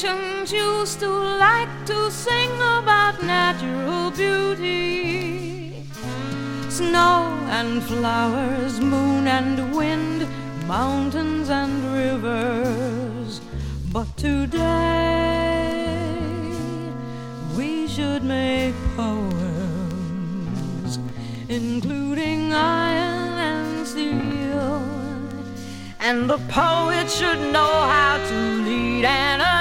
ancients used to like to sing about natural beauty. Snow and flowers, moon and wind, mountains and rivers. But today we should make poems, including iron and steel. And the poet should know how to lead an